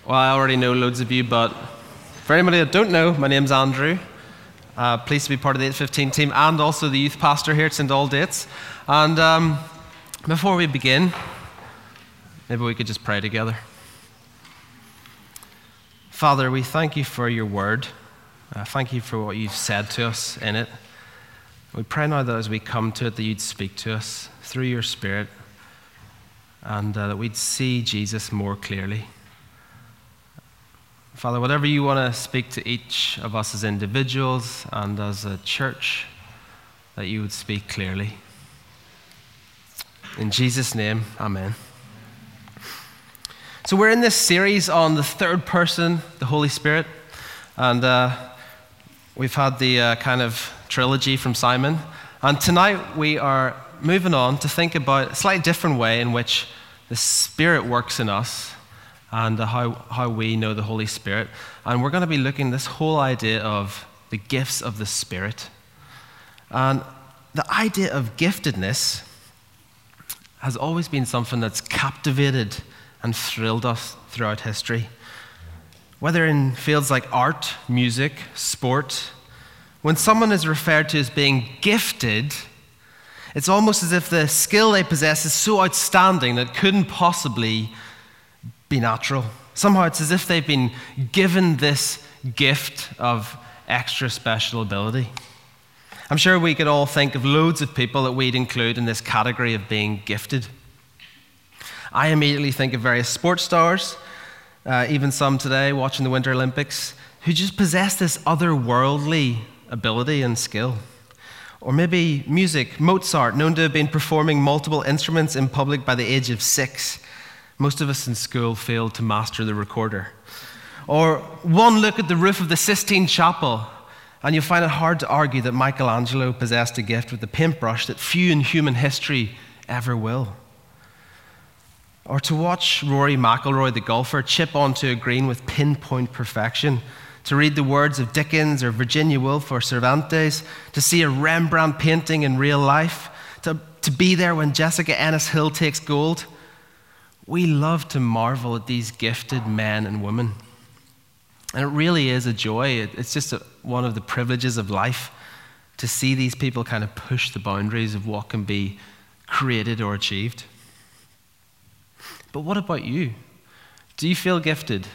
Well, I already know loads of you, but for anybody that don't know, my name's Andrew. Pleased to be part of the 815 team and also the youth pastor here at St. Aldate's. And before we begin, maybe we could just pray together. Father, we thank you for your word. Thank you for what you've said to us in it. We pray now that as we come to it, that you'd speak to us through your Spirit and that we'd see Jesus more clearly. Father, whatever you want to speak to each of us as individuals and as a church, that you would speak clearly. In Jesus' name, amen. So we're in this series on the third person, the Holy Spirit, and we've had the kind of trilogy from Simon. And tonight we are moving on to think about a slightly different way in which the Spirit works in us and how we know the Holy Spirit. And we're going to be looking at this whole idea of the gifts of the Spirit. And the idea of giftedness has always been something that's captivated and thrilled us throughout history. Whether in fields like art, music, sport, when someone is referred to as being gifted, it's almost as if the skill they possess is so outstanding that it couldn't possibly be natural. Somehow it's as if they've been given this gift of extra special ability. I'm sure we could all think of loads of people that we'd include in this category of being gifted. I immediately think of various sports stars, even some today watching the Winter Olympics, who just possess this otherworldly ability and skill. Or maybe music, Mozart, known to have been performing multiple instruments in public by the age of 6. Most of us in school failed to master the recorder. Or one look at the roof of the Sistine Chapel, and you'll find it hard to argue that Michelangelo possessed a gift with the paintbrush that few in human history ever will. Or to watch Rory McIlroy, the golfer, chip onto a green with pinpoint perfection, to read the words of Dickens or Virginia Woolf or Cervantes, to see a Rembrandt painting in real life, to be there when Jessica Ennis Hill takes gold. We love to marvel at these gifted men and women. And it really is a joy. It's just one of the privileges of life to see these people kind of push the boundaries of what can be created or achieved. But what about you? Do you feel gifted?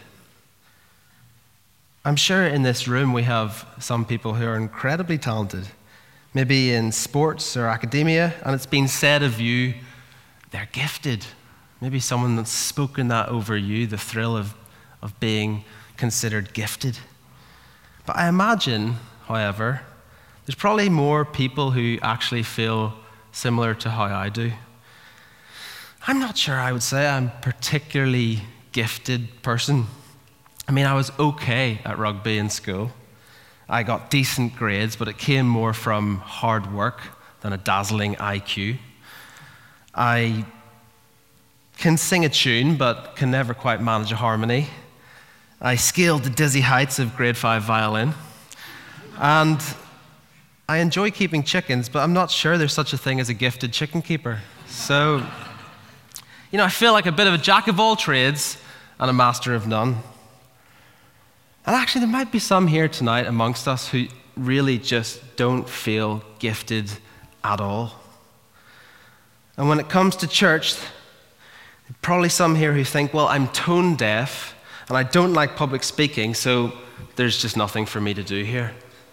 I'm sure in this room we have some people who are incredibly talented, maybe in sports or academia, and it's been said of you, they're gifted. Maybe someone that's spoken that over you, the thrill of being considered gifted. But I imagine, however, there's probably more people who actually feel similar to how I do. I'm not sure I would say I'm a particularly gifted person. I mean, I was okay at rugby in school. I got decent grades, but it came more from hard work than a dazzling IQ. I can sing a tune, but can never quite manage a harmony. I scaled the dizzy heights of grade 5 violin. And I enjoy keeping chickens, but I'm not sure there's such a thing as a gifted chicken keeper. So, I feel like a bit of a jack of all trades and a master of none. And actually, there might be some here tonight amongst us who really just don't feel gifted at all. And when it comes to church, probably some here who think, well, I'm tone deaf and I don't like public speaking, so there's just nothing for me to do here.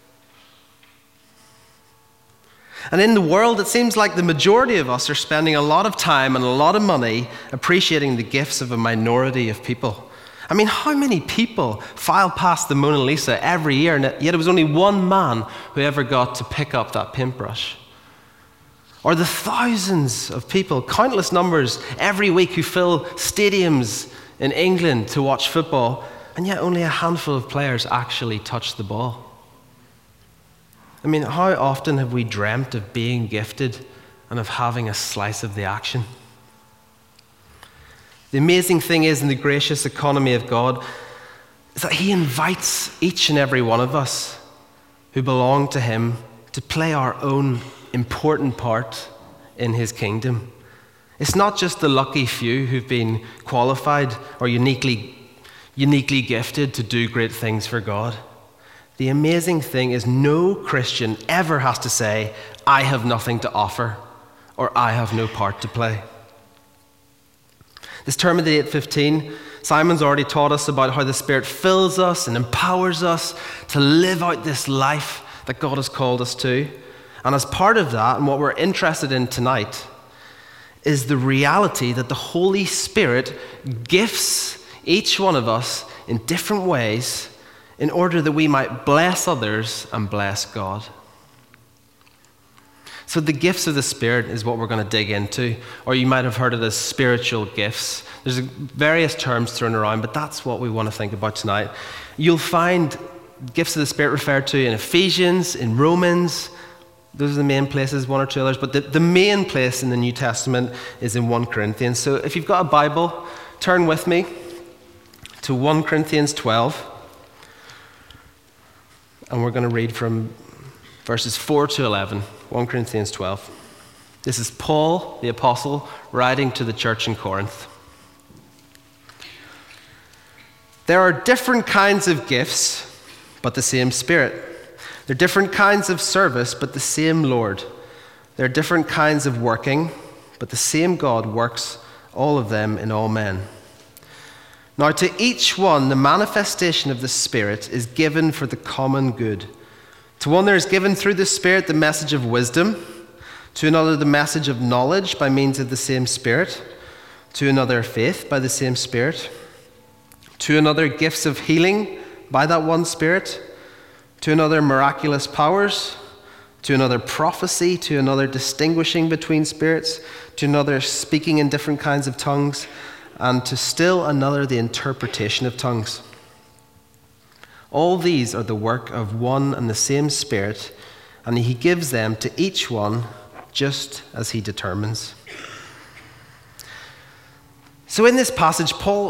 And in the world, it seems like the majority of us are spending a lot of time and a lot of money appreciating the gifts of a minority of people. I mean, how many people file past the Mona Lisa every year, and yet it was only one man who ever got to pick up that paintbrush? Or the thousands of people, countless numbers every week who fill stadiums in England to watch football, and yet only a handful of players actually touch the ball. I mean, how often have we dreamt of being gifted and of having a slice of the action? The amazing thing is, in the gracious economy of God, is that He invites each and every one of us who belong to Him to play our own important part in His kingdom. It's not just the lucky few who've been qualified or uniquely uniquely gifted to do great things for God. The amazing thing is no Christian ever has to say, I have nothing to offer, or I have no part to play. This term of the 8:15, Simon's already taught us about how the Spirit fills us and empowers us to live out this life that God has called us to. And as part of that, and what we're interested in tonight, is the reality that the Holy Spirit gifts each one of us in different ways in order that we might bless others and bless God. So the gifts of the Spirit is what we're going to dig into, or you might have heard it as spiritual gifts. There's various terms thrown around, but that's what we want to think about tonight. You'll find gifts of the Spirit referred to in Ephesians, in Romans. Those are the main places, one or two others, but the main place in the New Testament is in 1 Corinthians. So if you've got a Bible, turn with me to 1 Corinthians 12, and we're going to read from verses 4 to 11, 1 Corinthians 12. This is Paul, the apostle, writing to the church in Corinth. There are different kinds of gifts, but the same Spirit. There are different kinds of service, but the same Lord. There are different kinds of working, but the same God works all of them in all men. Now to each one, the manifestation of the Spirit is given for the common good. To one there is given through the Spirit the message of wisdom, to another the message of knowledge by means of the same Spirit, to another faith by the same Spirit, to another gifts of healing by that one Spirit, to another miraculous powers, to another prophecy, to another distinguishing between spirits, to another speaking in different kinds of tongues, and to still another the interpretation of tongues. All these are the work of one and the same Spirit, and he gives them to each one just as he determines. So in this passage, Paul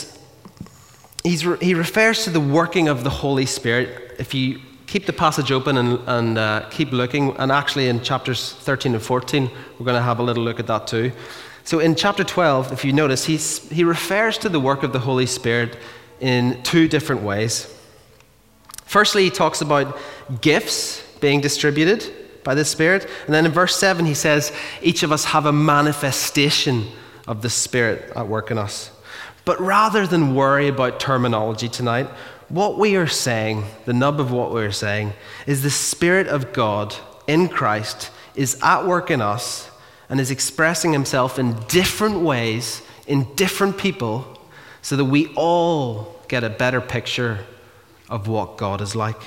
he refers to the working of the Holy Spirit. If you keep the passage open and keep looking, and actually in chapters 13 and 14, we're going to have a little look at that too. So in chapter 12, if you notice, he refers to the work of the Holy Spirit in two different ways. Firstly, he talks about gifts being distributed by the Spirit. And then in verse 7, he says, each of us have a manifestation of the Spirit at work in us. But rather than worry about terminology tonight, what we are saying, the nub of what we're saying, is the Spirit of God in Christ is at work in us and is expressing himself in different ways, in different people, so that we all get a better picture of what God is like.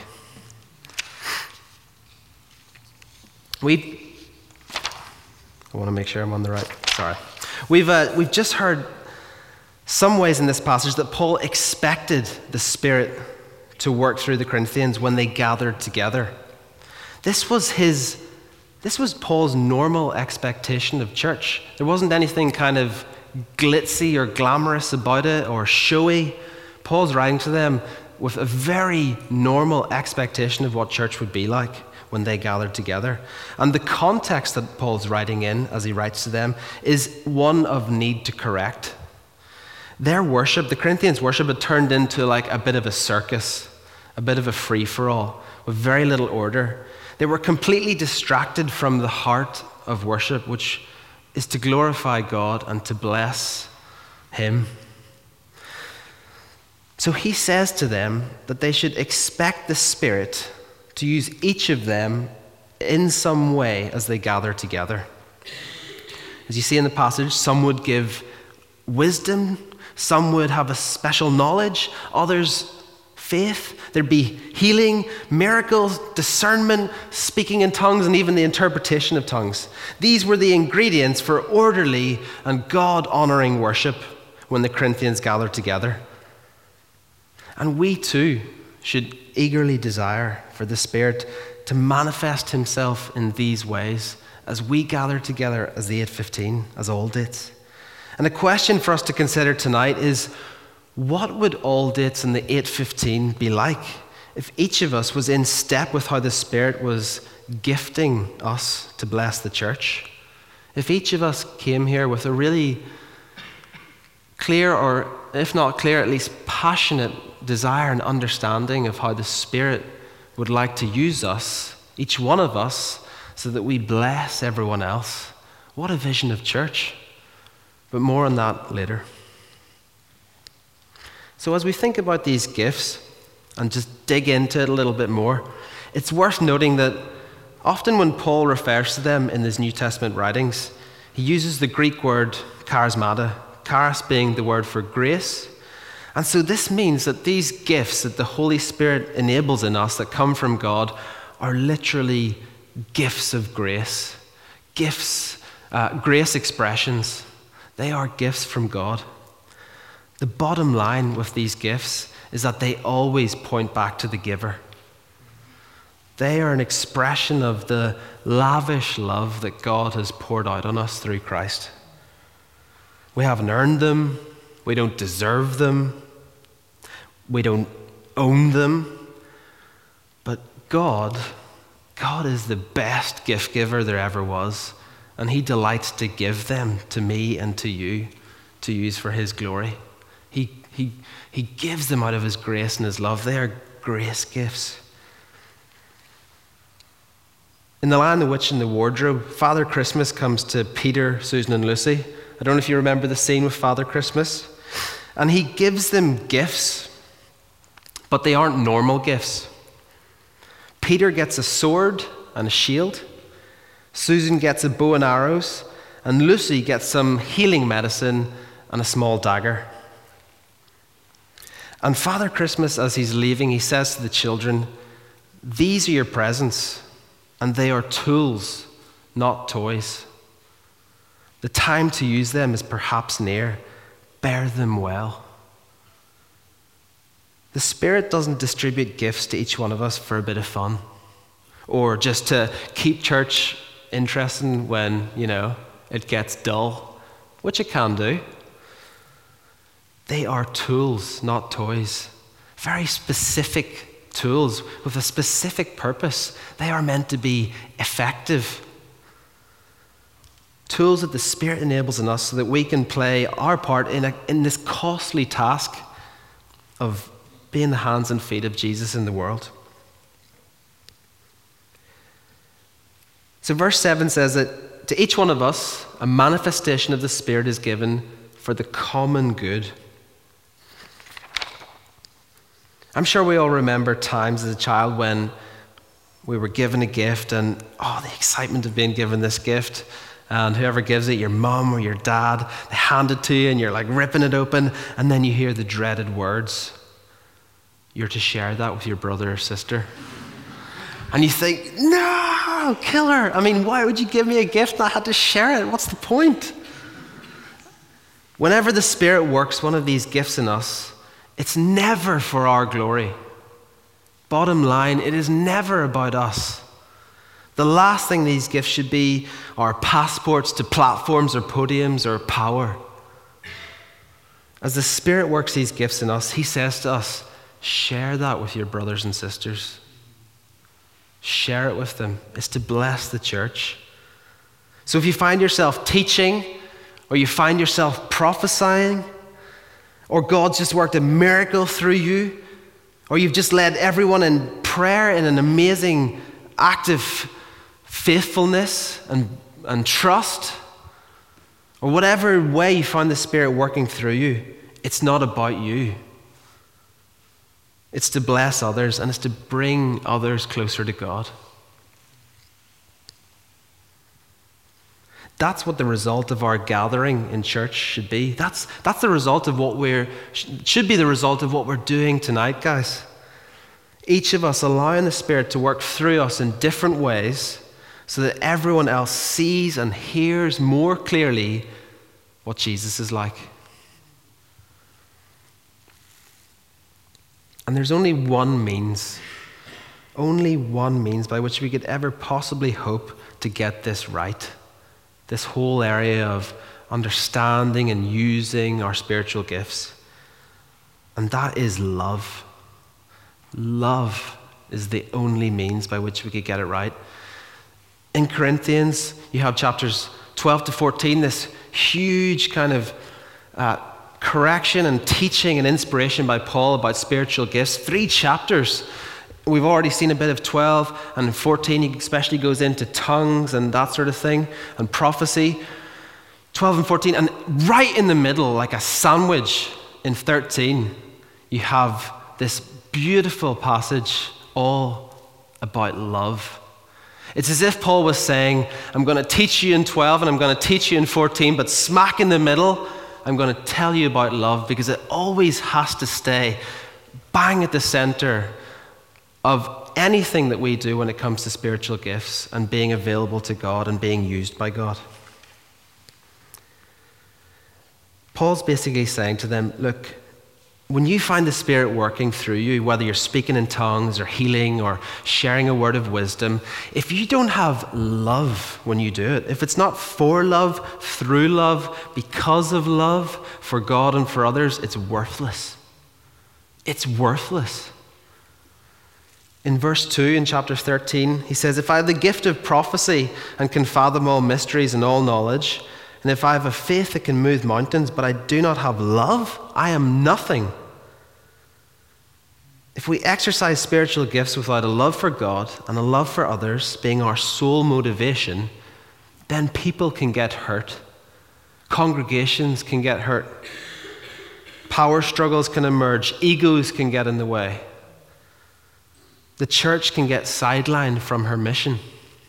I want to make sure I'm on the right. Sorry. We've just heard some ways in this passage that Paul expected the Spirit to work through the Corinthians when they gathered together. This was Paul's normal expectation of church. There wasn't anything kind of glitzy or glamorous about it or showy. Paul's writing to them with a very normal expectation of what church would be like when they gathered together. And the context that Paul's writing in, as he writes to them, is one of need to correct. Their worship, the Corinthians' worship, had turned into like a bit of a circus, a bit of a free-for-all, with very little order. They were completely distracted from the heart of worship, which is to glorify God and to bless him. So he says to them that they should expect the Spirit to use each of them in some way as they gather together. As you see in the passage, some would give wisdom, some would have a special knowledge, others faith. There'd be healing, miracles, discernment, speaking in tongues, and even the interpretation of tongues. These were the ingredients for orderly and God-honoring worship when the Corinthians gathered together. And we too should eagerly desire for the Spirit to manifest himself in these ways as we gather together as the 8:15, as all dates. And a question for us to consider tonight is, what would all dates in the 8:15 be like if each of us was in step with how the Spirit was gifting us to bless the church? If each of us came here with a really clear or if not clear, at least passionate desire and understanding of how the Spirit would like to use us, each one of us, so that we bless everyone else. What a vision of church. But more on that later. So as we think about these gifts and just dig into it a little bit more, it's worth noting that often when Paul refers to them in his New Testament writings, he uses the Greek word charismata, charis being the word for grace. And so this means that these gifts that the Holy Spirit enables in us that come from God are literally gifts of grace. Gifts, grace expressions. They are gifts from God. The bottom line with these gifts is that they always point back to the giver. They are an expression of the lavish love that God has poured out on us through Christ. We haven't earned them. We don't deserve them. We don't own them. But God is the best gift giver there ever was. And he delights to give them to me and to you to use for his glory. He gives them out of his grace and his love. They are grace gifts. In The Lion, the Witch, and the Wardrobe, Father Christmas comes to Peter, Susan, and Lucy. I don't know if you remember the scene with Father Christmas. And he gives them gifts, but they aren't normal gifts. Peter gets a sword and a shield. Susan gets a bow and arrows, and Lucy gets some healing medicine and a small dagger. And Father Christmas, as he's leaving, he says to the children, "These are your presents, and they are tools, not toys. The time to use them is perhaps near. Bear them well." The Spirit doesn't distribute gifts to each one of us for a bit of fun, or just to keep church interesting when, it gets dull, which it can do. They are tools, not toys. Very specific tools with a specific purpose. They are meant to be effective. Tools that the Spirit enables in us so that we can play our part in this costly task of being the hands and feet of Jesus in the world. So verse 7 says that to each one of us, a manifestation of the Spirit is given for the common good. I'm sure we all remember times as a child when we were given a gift and, the excitement of being given this gift. And whoever gives it, your mum or your dad, they hand it to you and you're like ripping it open, and then you hear the dreaded words. You're to share that with your brother or sister. And you think, no, killer. I mean, why would you give me a gift and I had to share it? What's the point? Whenever the Spirit works one of these gifts in us, it's never for our glory. Bottom line, it is never about us. The last thing these gifts should be are passports to platforms or podiums or power. As the Spirit works these gifts in us, he says to us, share that with your brothers and sisters. Share it with them. It's to bless the church. So if you find yourself teaching, or you find yourself prophesying, or God's just worked a miracle through you, or you've just led everyone in prayer in an amazing act of faithfulness and trust, or whatever way you find the Spirit working through you, it's not about you. It's to bless others, and it's to bring others closer to God. That's what the result of our gathering in church should be. That's the result of should be the result of what we're doing tonight, guys. Each of us allowing the Spirit to work through us in different ways so that everyone else sees and hears more clearly what Jesus is like. And there's only one means by which we could ever possibly hope to get this right. This whole area of understanding and using our spiritual gifts. And that is love. Love is the only means by which we could get it right. In Corinthians, you have chapters 12 to 14, this huge kind of correction and teaching and inspiration by Paul about spiritual gifts. 3 chapters. We've already seen a bit of 12, and in 14 he especially goes into tongues and that sort of thing, and prophecy. 12 and 14, and right in the middle, like a sandwich in 13, you have this beautiful passage all about love. It's as if Paul was saying, I'm going to teach you in 12 and I'm going to teach you in 14, but smack in the middle, I'm going to tell you about love, because it always has to stay bang at the center of anything that we do when it comes to spiritual gifts and being available to God and being used by God. Paul's basically saying to them, look, when you find the Spirit working through you, whether you're speaking in tongues or healing or sharing a word of wisdom, if you don't have love when you do it, if it's not for love, through love, because of love for God and for others, it's worthless. It's worthless. In verse 2 in chapter 13, he says, if I have the gift of prophecy and can fathom all mysteries and all knowledge, and if I have a faith that can move mountains, but I do not have love, I am nothing. If we exercise spiritual gifts without a love for God and a love for others being our sole motivation, then people can get hurt. Congregations can get hurt. Power struggles can emerge. Egos can get in the way. The church can get sidelined from her mission.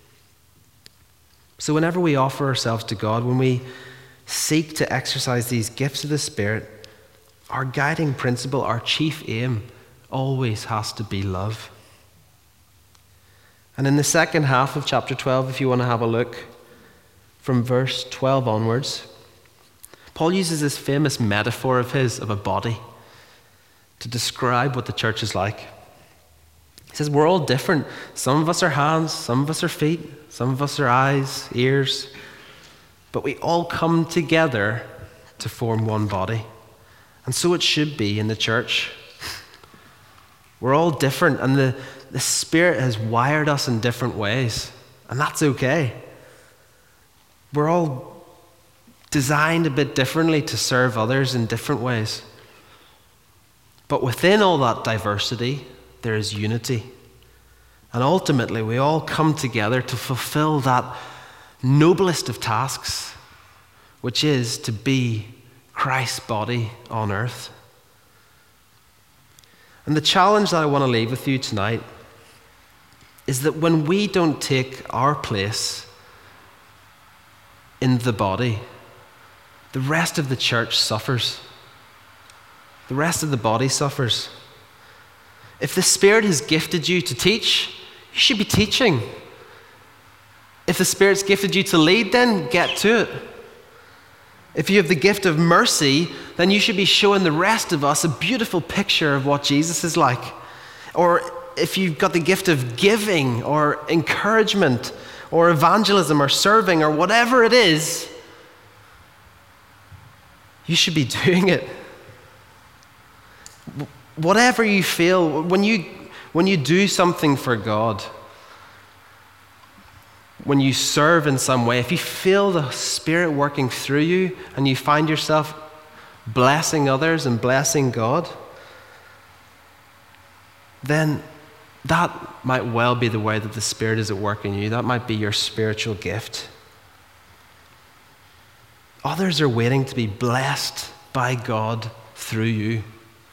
So whenever we offer ourselves to God, when we seek to exercise these gifts of the Spirit, our guiding principle, our chief aim, always has to be love. And in the second half of chapter 12, if you want to have a look, from verse 12 onwards, Paul uses this famous metaphor of his, of a body, to describe what the church is like. He says, we're all different. Some of us are hands, some of us are feet, some of us are eyes, ears, but we all come together to form one body. And so it should be in the church. We're all different, and the Spirit has wired us in different ways, and that's okay. We're all designed a bit differently to serve others in different ways. But within all that diversity, there is unity. And ultimately, we all come together to fulfill that noblest of tasks, which is to be Christ's body on earth. And the challenge that I want to leave with you tonight is that when we don't take our place in the body, the rest of the church suffers. The rest of the body suffers. If the Spirit has gifted you to teach, you should be teaching. If the Spirit's gifted you to lead, then get to it. If you have the gift of mercy, then you should be showing the rest of us a beautiful picture of what Jesus is like. Or if you've got the gift of giving or encouragement or evangelism or serving or whatever it is, you should be doing it. Whatever you feel, when you do something for God, when you serve in some way, if you feel the Spirit working through you and you find yourself blessing others and blessing God, then that might well be the way that the Spirit is at work in you. That might be your spiritual gift. Others are waiting to be blessed by God through you.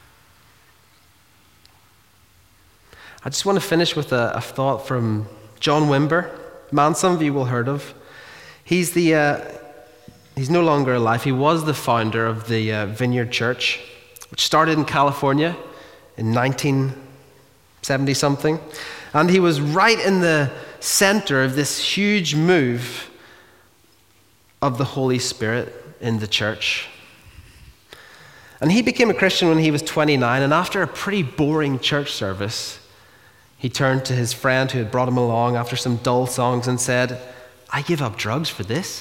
I just want to finish with a thought from John Wimber, a man some of you will have heard of. He's no longer alive. He was the founder of the Vineyard Church, which started in California in 1970-something. And he was right in the center of this huge move of the Holy Spirit in the church. And he became a Christian when he was 29, and after a pretty boring church service, he turned to his friend who had brought him along after some dull songs and said, I give up drugs for this.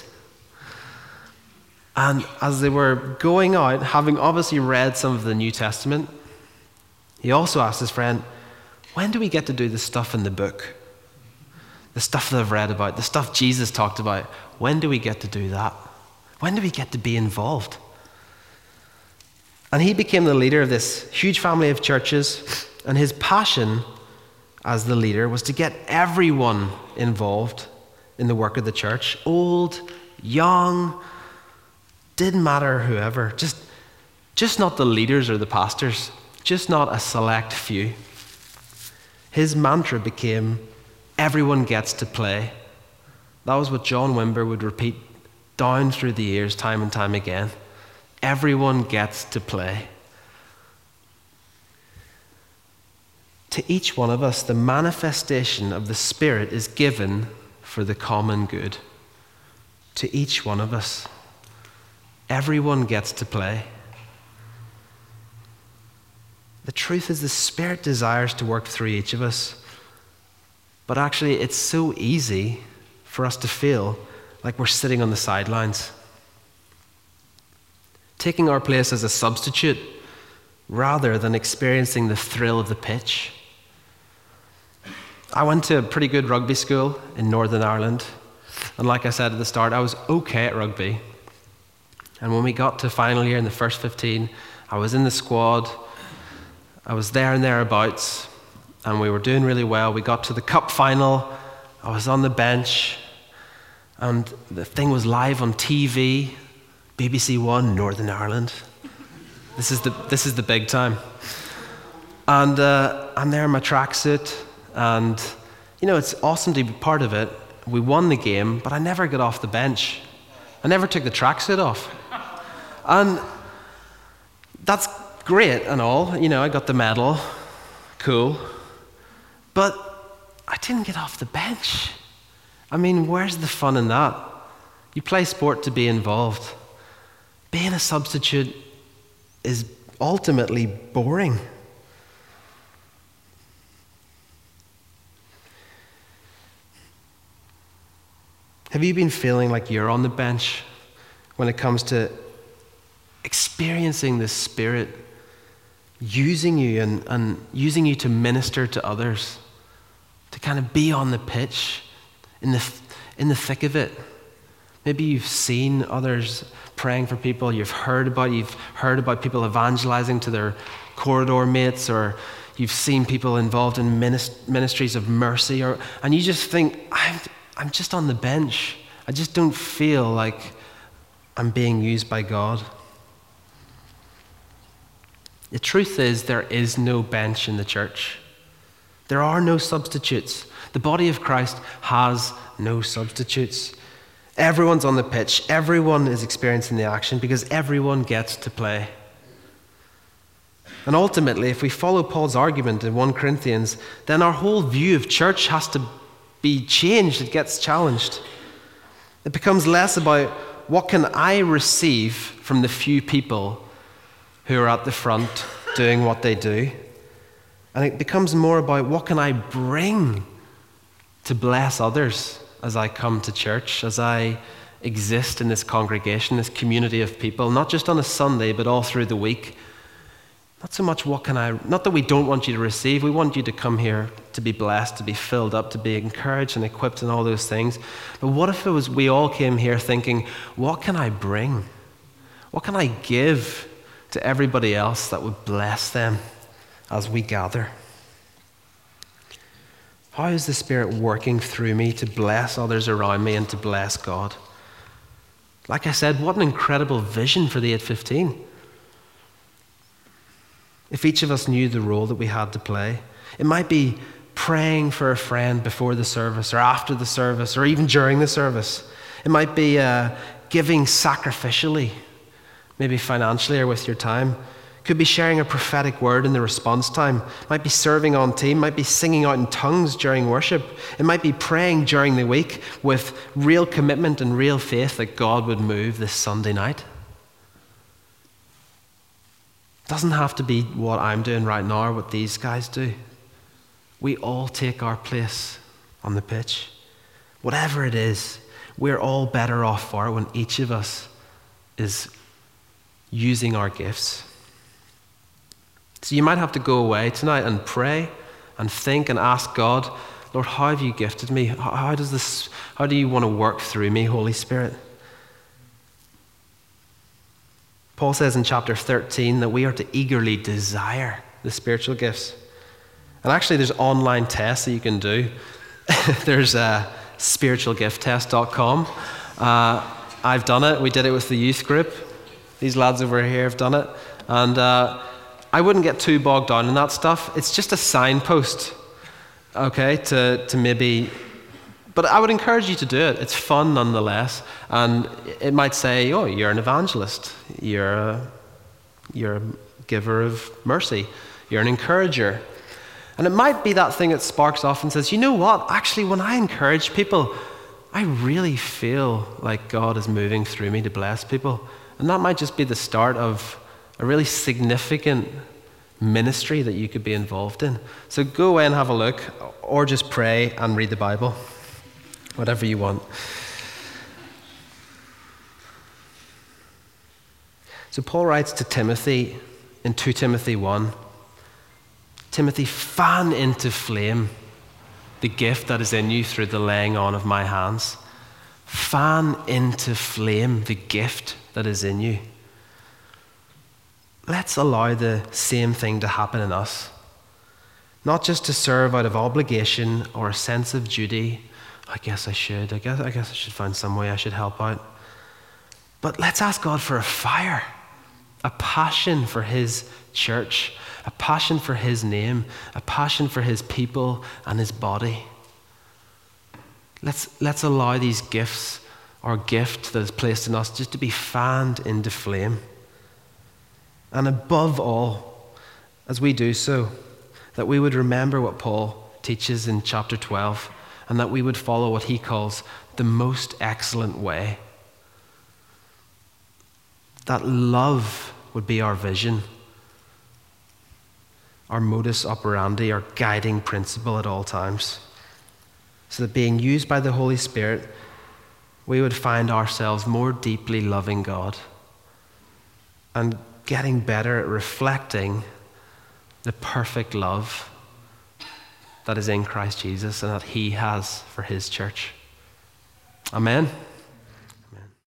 And as they were going out, having obviously read some of the New Testament, he also asked his friend, when do we get to do the stuff in the book? The stuff that I've read about, the stuff Jesus talked about. When do we get to do that? When do we get to be involved? And he became the leader of this huge family of churches, and his passion as the leader was to get everyone involved in the work of the church. Old, young, didn't matter whoever, just not the leaders or the pastors, just not a select few. His mantra became, everyone gets to play. That was what John Wimber would repeat down through the years, time and time again. Everyone gets to play. To each one of us, the manifestation of the Spirit is given for the common good. To each one of us. Everyone gets to play. The truth is the Spirit desires to work through each of us. But actually, it's so easy for us to feel like we're sitting on the sidelines, taking our place as a substitute rather than experiencing the thrill of the pitch. I went to a pretty good rugby school in Northern Ireland, and like I said at the start, I was okay at rugby. And when we got to final year in the first 15, I was in the squad, I was there and thereabouts, and we were doing really well. We got to the cup final, I was on the bench, and the thing was live on TV, BBC One, Northern Ireland. This is the big time. And I'm there in my tracksuit, and it's awesome to be part of it. We won the game, but I never got off the bench. I never took the tracksuit off. And that's great and all. I got the medal. Cool. But I didn't get off the bench. I mean, where's the fun in that? You play sport to be involved. Being a substitute is ultimately boring. Have you been feeling like you're on the bench when it comes to experiencing the Spirit using you and using you to minister to others, to kind of be on the pitch in the thick of it? Maybe you've seen others praying for people, you've heard about people evangelizing to their corridor mates, or you've seen people involved in ministries of mercy, and you just think, I'm just on the bench. I just don't feel like I'm being used by God. The truth is, there is no bench in the church. There are no substitutes. The body of Christ has no substitutes. Everyone's on the pitch. Everyone is experiencing the action because everyone gets to play. And ultimately, if we follow Paul's argument in 1 Corinthians, then our whole view of church has to be changed. It gets challenged. It becomes less about what can I receive from the few people who are at the front doing what they do. And it becomes more about what can I bring to bless others as I come to church, as I exist in this congregation, this community of people, not just on a Sunday, but all through the week. Not so much not that we don't want you to receive, we want you to come here to be blessed, to be filled up, to be encouraged and equipped and all those things. But what if it was we all came here thinking, what can I bring? What can I give to everybody else that would bless them as we gather? How is the Spirit working through me to bless others around me and to bless God? Like I said, what an incredible vision for the 815. If each of us knew the role that we had to play, it might be praying for a friend before the service or after the service or even during the service. It might be giving sacrificially, maybe financially or with your time. Could be sharing a prophetic word in the response time. Might be serving on team. Might be singing out in tongues during worship. It might be praying during the week with real commitment and real faith that God would move this Sunday night. It doesn't have to be what I'm doing right now or what these guys do. We all take our place on the pitch. Whatever it is, we're all better off for it when each of us is using our gifts. So you might have to go away tonight and pray and think and ask God, Lord, how have you gifted me? How do you want to work through me, Holy Spirit? Paul says in chapter 13 that we are to eagerly desire the spiritual gifts. And actually, there's online tests that you can do. There's spiritualgifttest.com. I've done it. We did it with the youth group. These lads over here have done it. And I wouldn't get too bogged down in that stuff. It's just a signpost, okay, to maybe... But I would encourage you to do it. It's fun nonetheless. And it might say, oh, you're an evangelist. You're a giver of mercy. You're an encourager. And it might be that thing that sparks off and says, you know what? Actually, when I encourage people, I really feel like God is moving through me to bless people. And that might just be the start of a really significant ministry that you could be involved in. So go away and have a look, or just pray and read the Bible. Whatever you want. So Paul writes to Timothy in 2 Timothy 1, Timothy, fan into flame the gift that is in you through the laying on of my hands. Fan into flame the gift that is in you. Let's allow the same thing to happen in us. Not just to serve out of obligation or a sense of duty. I guess I should find some way I should help out. But let's ask God for a fire, a passion for his church, a passion for his name, a passion for his people and his body. Let's allow these gifts, or gift that is placed in us, just to be fanned into flame. And above all, as we do so, that we would remember what Paul teaches in chapter 12, and that we would follow what he calls the most excellent way. That love would be our vision, our modus operandi, our guiding principle at all times. So that being used by the Holy Spirit, we would find ourselves more deeply loving God and getting better at reflecting the perfect love that is in Christ Jesus and that he has for his church. Amen.